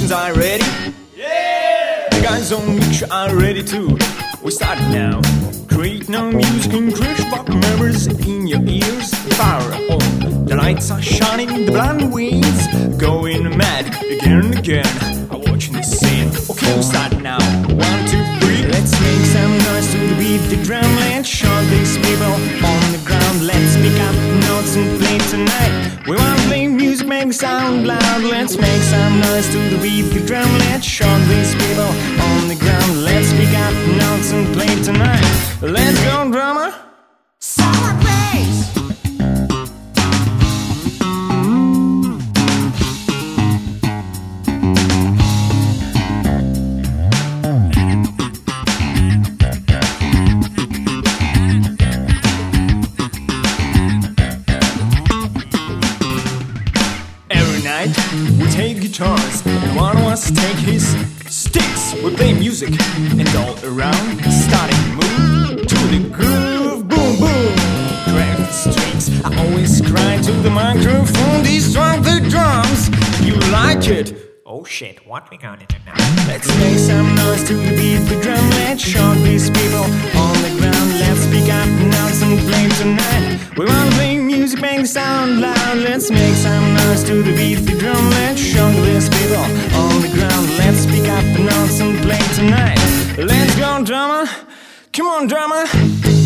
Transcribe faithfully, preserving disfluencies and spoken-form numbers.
musicians are ready. Yeah! The guys on mixture are ready too. We start now. Create no music and crush rock memories in your ears. Fire on, the lights are shining, the blind winds going mad again and again. I'm watching this scene. Okay, we start now. One, two, three. Let's make some noise to the beat the drum. Let's show these people on the ground. Let's pick up notes and play tonight. We wanna play music, make it sound loud. Let's make some noise to the beat the drum. Let's show these people on the ground. Let's pick up notes and play tonight. Let's go, drummer. Summer bass. Every night we take guitars and one of us take his sticks. We play music and all around, starting move to the groove, boom boom. Crack the strings, I always cry to the microphone. Destroy the drums. You like it? Oh shit, what we gonna do now? Let's make some noise to the beat the drum. Let's shock these people on the ground. Let's pick up notes and play tonight. We wanna play music, make the sound loud. Let's make some noise to the beat the drum. Let's shock these people on the ground. Let's pick up the notes and play tonight. Let's go, drummer. Come on, drummer.